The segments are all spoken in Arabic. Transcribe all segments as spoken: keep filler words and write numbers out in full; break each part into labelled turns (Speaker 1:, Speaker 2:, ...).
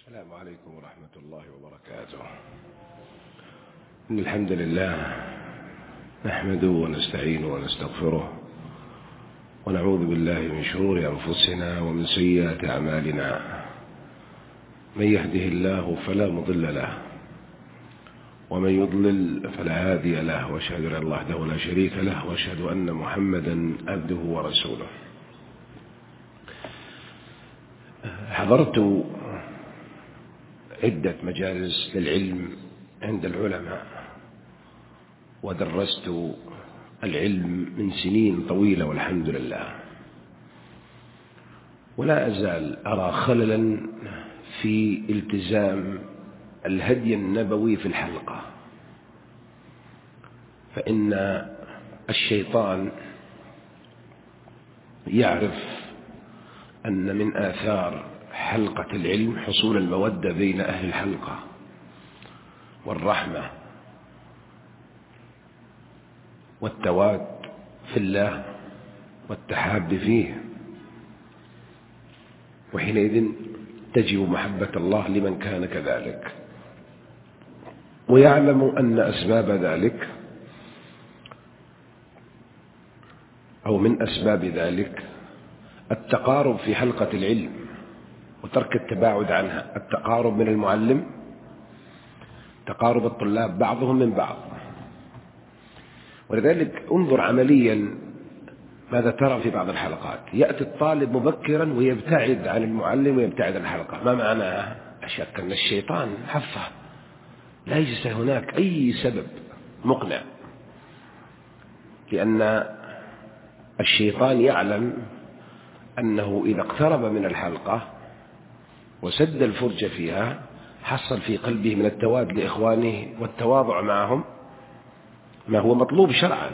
Speaker 1: السلام عليكم ورحمة الله وبركاته. إن الحمد لله نحمده ونستعينه ونستغفره ونعوذ بالله من شرور أنفسنا ومن سيئات أعمالنا. من يهده الله فلا مضل له ومن يضلل فلا هادي له، وأشهد أن الله وحده لا شريك له، وأشهد أن محمدا عبده ورسوله. حضرت عدة مجالس للعلم عند العلماء ودرست العلم من سنين طويلة والحمد لله، ولا أزال أرى خللا في التزام الهدي النبوي في الحلقة. فإن الشيطان يعرف أن من آثار حلقة العلم حصول المودة بين أهل الحلقة والرحمة والتواد في الله والتحاب فيه، وحينئذ تجب محبة الله لمن كان كذلك. ويعلم أن أسباب ذلك أو من أسباب ذلك التقارب في حلقة العلم وترك التباعد عنها، التقارب من المعلم، تقارب الطلاب بعضهم من بعض. ولذلك انظر عمليا ماذا ترى في بعض الحلقات، يأتي الطالب مبكرا ويبتعد عن المعلم ويبتعد عن الحلقة. ما معناه؟ أشك أن الشيطان حفه، ليس هناك أي سبب مقنع، لأن الشيطان يعلم أنه إذا اقترب من الحلقة وسد الفرجة فيها حصل في قلبه من التواد لإخوانه والتواضع معهم ما هو مطلوب شرعا.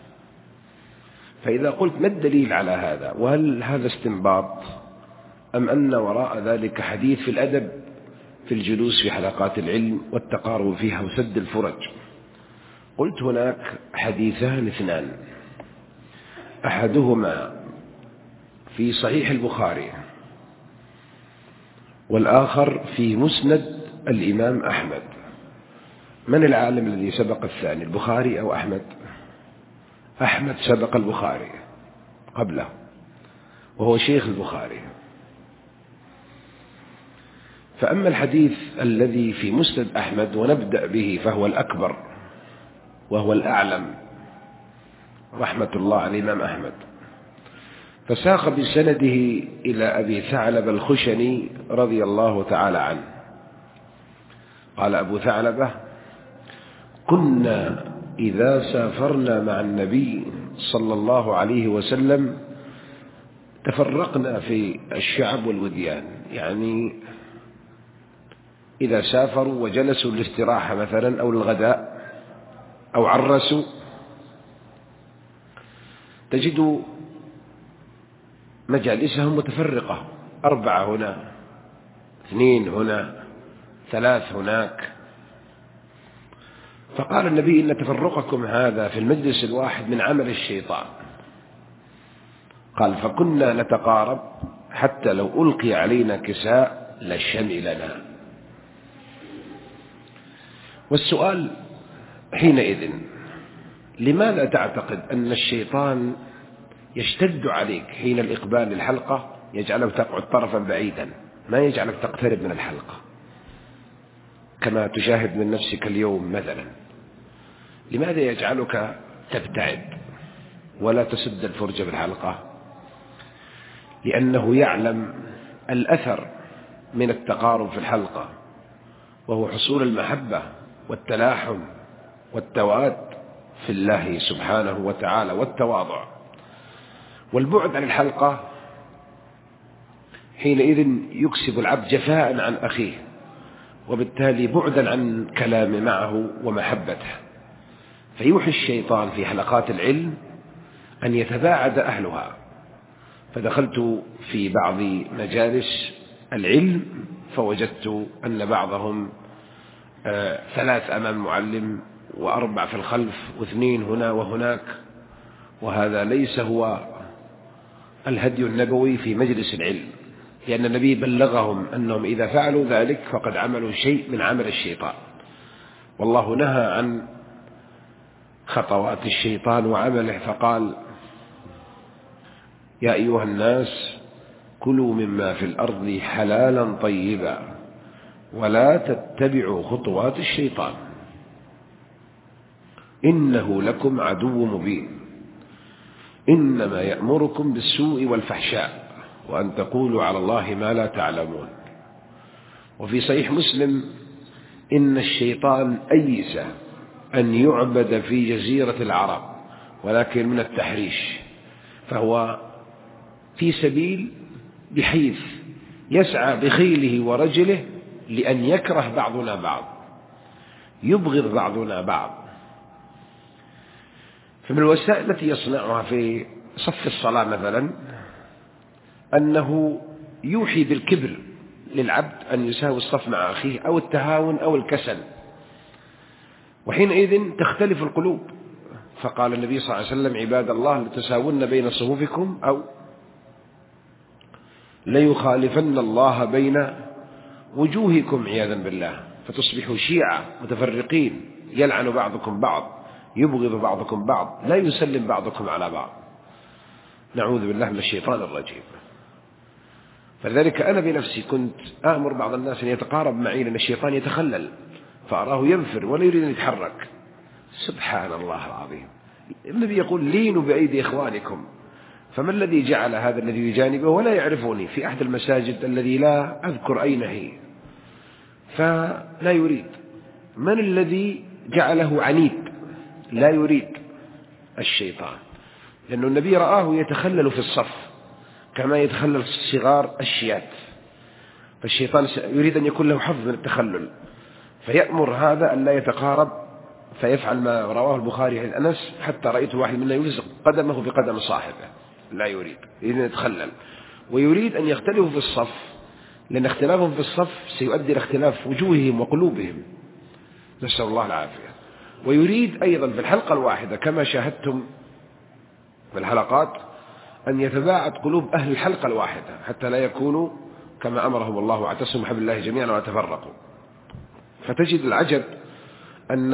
Speaker 1: فإذا قلت ما الدليل على هذا، وهل هذا استنباط أم أن وراء ذلك حديث في الأدب في الجلوس في حلقات العلم والتقارب فيها وسد الفرج؟ قلت هناك حديثان اثنان، أحدهما في صحيح البخاري والآخر في مسند الإمام أحمد. من العالم الذي سبق الثاني، البخاري أو أحمد؟ أحمد سبق البخاري قبله وهو شيخ البخاري. فأما الحديث الذي في مسند أحمد ونبدأ به فهو الأكبر وهو الأعلم رحمة الله على الإمام أحمد، فساق بسنده إلى أبي ثعلبة الخشني رضي الله تعالى عنه. قال أبو ثعلبة: كنا إذا سافرنا مع النبي صلى الله عليه وسلم تفرقنا في الشعب والوديان، يعني إذا سافروا وجلسوا للاستراحة مثلا أو للغداء أو عرسوا تجد مجالسهم متفرقة، أربعة هنا، اثنين هنا، ثلاث هناك. فقال النبي: إن تفرقكم هذا في المجلس الواحد من عمل الشيطان. قال: فكنا نتقارب حتى لو ألقي علينا كساء لشملنا. والسؤال حينئذ: لماذا تعتقد أن الشيطان يشتد عليك حين الإقبال للحلقة، يجعلك تقعد طرفا بعيدا، ما يجعلك تقترب من الحلقة كما تشاهد من نفسك اليوم مثلا؟ لماذا يجعلك تبتعد ولا تسد الفرجة بالحلقة؟ لأنه يعلم الأثر من التقارب في الحلقة، وهو حصول المحبة والتلاحم والتواد في الله سبحانه وتعالى والتواضع. والبعد عن الحلقة حينئذ يكسب العبد جفاء عن أخيه، وبالتالي بعدا عن كلامه معه ومحبته. فيوحي الشيطان في حلقات العلم أن يتباعد أهلها. فدخلت في بعض مجالس العلم فوجدت أن بعضهم آه ثلاث أمام المعلم وأربع في الخلف واثنين هنا وهناك، وهذا ليس هو الهدي النبوي في مجلس العلم. لأن النبي بلغهم أنهم إذا فعلوا ذلك فقد عملوا شيء من عمل الشيطان، والله نهى عن خطوات الشيطان وعمله، فقال: يا أيها الناس كلوا مما في الأرض حلالا طيبا ولا تتبعوا خطوات الشيطان إنه لكم عدو مبين إنما يأمركم بالسوء والفحشاء وأن تقولوا على الله ما لا تعلمون. وفي صحيح مسلم: إن الشيطان أيس أن يعبد في جزيرة العرب ولكن من التحريش، فهو في سبيل بحيث يسعى بخيله ورجله لأن يكره بعضنا بعض، يبغض بعضنا بعض. فمن الوسائل التي يصنعها في صف الصلاة مثلا أنه يوحي بالكبر للعبد أن يساوي الصف مع أخيه، أو التهاون أو الكسل، وحينئذ تختلف القلوب. فقال النبي صلى الله عليه وسلم: عباد الله لتساون بين صفوفكم أو ليخالفن الله بين وجوهكم عياذا بالله، فتصبحوا شيعة متفرقين يلعن بعضكم بعض، يبغض بعضكم بعض، لا يسلم بعضكم على بعض، نعوذ بالله من الشيطان الرجيم. فلذلك أنا بنفسي كنت آمر بعض الناس أن يتقارب معي، لأن الشيطان يتخلل فأراه ينفر ولا يريد أن يتحرك. سبحان الله العظيم، النبي يقول: لينوا بأيدي إخوانكم. فما الذي جعل هذا الذي يجانبه ولا يعرفني في أحد المساجد الذي لا أذكر أين هي، فلا يريد؟ من الذي جعله عنيد؟ لا يريد الشيطان، لأن النبي رآه يتخلل في الصف كما يتخلل الصغار الشيات، فالشيطان يريد أن يكون له حظ من التخلل، فيأمر هذا أن لا يتقارب، فيفعل ما رواه البخاري عن أنس: حتى رأيت واحد منا يلزق قدمه بقدم صاحبه. لا يريد، يريد أن يتخلل، ويريد أن يختلفوا في الصف، لأن اختلافهم في الصف سيؤدي إلى اختلاف وجوههم وقلوبهم، نسأل الله العافية. ويريد أيضا في الحلقة الواحدة كما شاهدتم في الحلقات أن يتباعد قلوب أهل الحلقة الواحدة حتى لا يكونوا كما أمرهم الله: واعتصموا بحبل الله جميعا ولا تفرقوا. فتجد العجب أن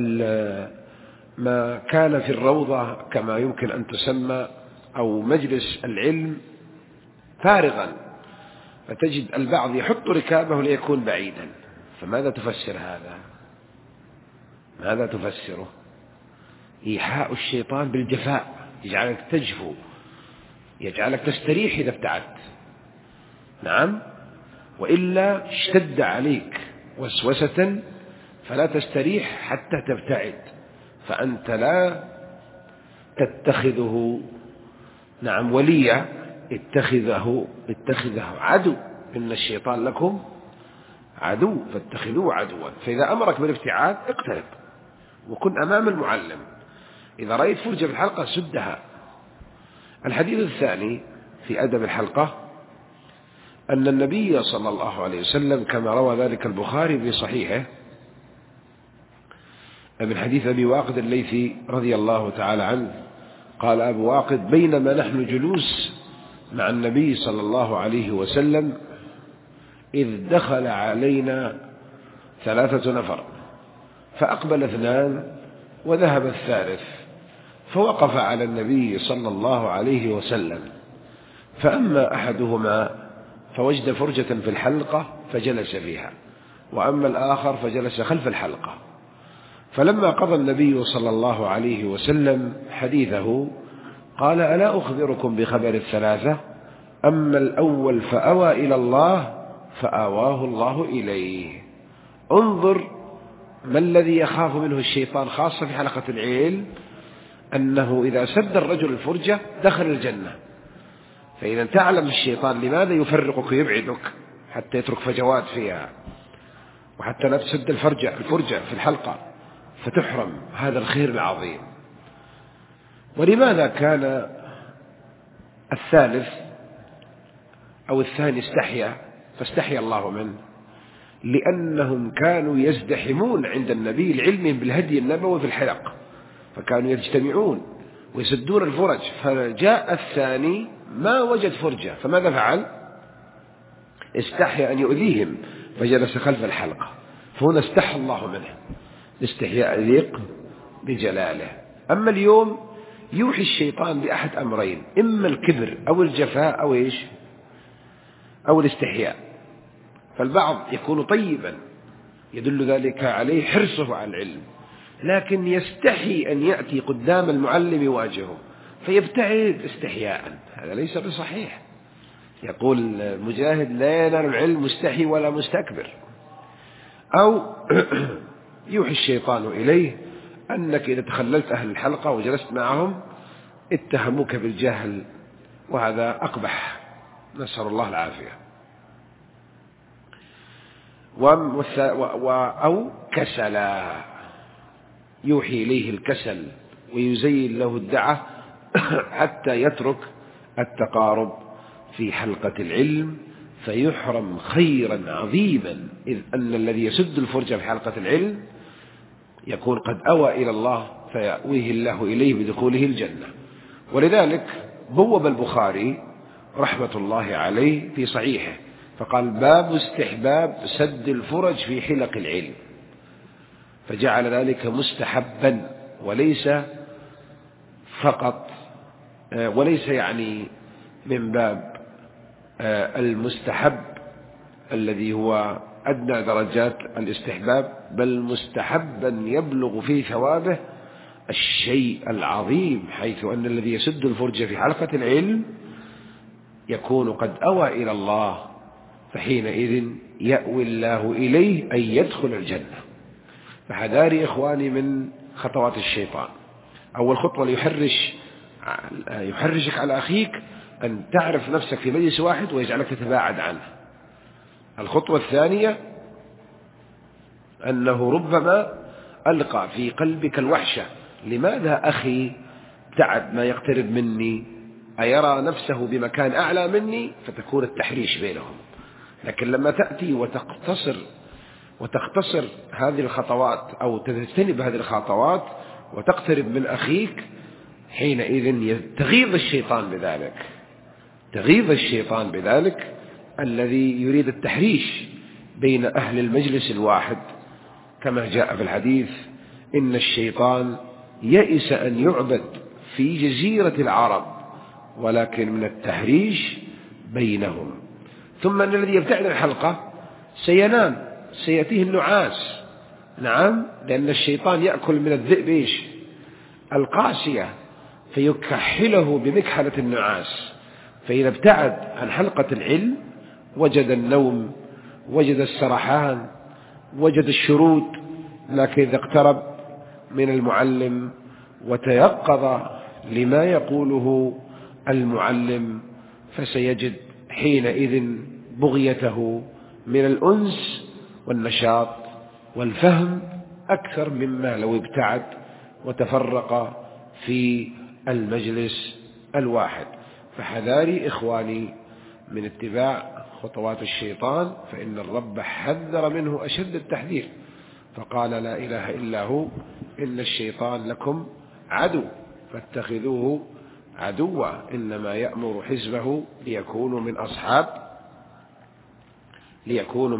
Speaker 1: ما كان في الروضة كما يمكن أن تسمى أو مجلس العلم فارغا، فتجد البعض يحط ركابه ليكون بعيدا. فماذا تفسر هذا؟ ماذا تفسره؟ إيحاء الشيطان بالجفاء، يجعلك تجفو، يجعلك تستريح إذا ابتعدت. نعم، وإلا اشتد عليك وسوسة فلا تستريح حتى تبتعد، فأنت لا تتخذه نعم وليا، اتخذه اتخذه عدو. إن الشيطان لكم عدو فاتخذوه عدوا. فإذا أمرك بالابتعاد اقترب وكن أمام المعلم، إذا رأيت فرجة في الحلقة سدها. الحديث الثاني في أدب الحلقة أن النبي صلى الله عليه وسلم كما روى ذلك البخاري في صحيحه من حديث أبي واقد الليثي رضي الله تعالى عنه قال أبو واقد: بينما نحن جلوس مع النبي صلى الله عليه وسلم إذ دخل علينا ثلاثة نفر، فأقبل اثنان وذهب الثالث، فوقف على النبي صلى الله عليه وسلم، فأما أحدهما فوجد فرجة في الحلقة فجلس فيها، وأما الآخر فجلس خلف الحلقة. فلما قضى النبي صلى الله عليه وسلم حديثه قال: ألا أخبركم بخبر الثلاثة؟ أما الأول فأوى إلى الله فآواه الله إليه. انظر ما الذي يخاف منه الشيطان خاصة في حلقة العلم، أنه إذا سد الرجل الفرجة دخل الجنة. فإذا تعلم الشيطان لماذا يفرقك ويبعدك حتى يترك فجوات فيها، وحتى لا تسد الفرجة الفرجة في الحلقة فتحرم هذا الخير العظيم. ولماذا كان الثالث أو الثاني استحيا فاستحيا الله منه؟ لأنهم كانوا يزدحمون عند النبي لعلمهم بالهدي النبوي في الحلق، فكانوا يجتمعون ويسدون الفرج. فجاء الثاني ما وجد فرجة، فماذا فعل؟ استحيا أن يؤذيهم فجلس خلف الحلقة، فهنا استحى الله منه الاستحياء يليق بجلاله. أما اليوم يوحي الشيطان بأحد أمرين، إما الكبر أو الجفاء أو إيش أو الاستحياء. فالبعض يكون طيبا يدل ذلك عليه حرصه على العلم، لكن يستحي أن يأتي قدام المعلم يواجهه فيبتعد استحياء، هذا ليس بصحيح. يقول مجاهد: لا ينال العلم مستحي ولا مستكبر. أو يوحي الشيطان إليه أنك إذا تخللت أهل الحلقة وجلست معهم اتهموك بالجهل، وهذا أقبح، نسأل الله العافية. أو كسلا، يوحي إليه الكسل ويزين له الدعة حتى يترك التقارب في حلقة العلم فيحرم خيرا عظيما، إذ أن الذي يسد الفرجة في حلقة العلم يكون قد أوى إلى الله فيأويه الله إليه بدخوله الجنة. ولذلك بوب البخاري رحمة الله عليه في صحيحه فقال: باب استحباب سد الفرج في حلق العلم، فجعل ذلك مستحبا وليس فقط وليس يعني من باب المستحب الذي هو أدنى درجات الاستحباب، بل مستحبا يبلغ في ثوابه الشيء العظيم، حيث أن الذي يسد الفرجة في حلقة العلم يكون قد أوى إلى الله، فحينئذ يأوي الله إليه أن يدخل الجنة. فحذاري إخواني من خطوات الشيطان. أول خطوة ليحرش يحرشك على أخيك أن تعرف نفسك في مجلس واحد ويجعلك تتباعد عنه. الخطوة الثانية أنه ربما ألقى في قلبك الوحشة: لماذا أخي ابتعد ما يقترب مني، أيرى نفسه بمكان أعلى مني، فتكون التحريش بينهم. لكن لما تأتي وتقتصر وتختصر هذه الخطوات أو تجتنب هذه الخطوات وتقترب من أخيك، حينئذ تغيظ الشيطان بذلك تغيظ الشيطان بذلك الذي يريد التحريش بين أهل المجلس الواحد، كما جاء في الحديث: إن الشيطان يئس أن يعبد في جزيرة العرب ولكن من التحريش بينهم. ثم أن الذي يبتعد عن الحلقة سينام، سيأتيه النعاس. نعم، لأن الشيطان يأكل من الذئب إيش؟ القاسية، فيكحله بمكحلة النعاس. فإذا ابتعد عن حلقة العلم وجد النوم، وجد السرحان، وجد الشرود. لكن إذا اقترب من المعلم وتيقظ لما يقوله المعلم فسيجد حينئذ بغيته من الأنس والنشاط والفهم أكثر مما لو ابتعد وتفرق في المجلس الواحد. فحذاري إخواني من اتباع خطوات الشيطان، فإن الرب حذر منه أشد التحذير، فقال: لا إله إلا هو إن الشيطان لكم عدو فاتخذوه عدوا إنما يأمر حزبه ليكونوا من أصحاب ليكونوا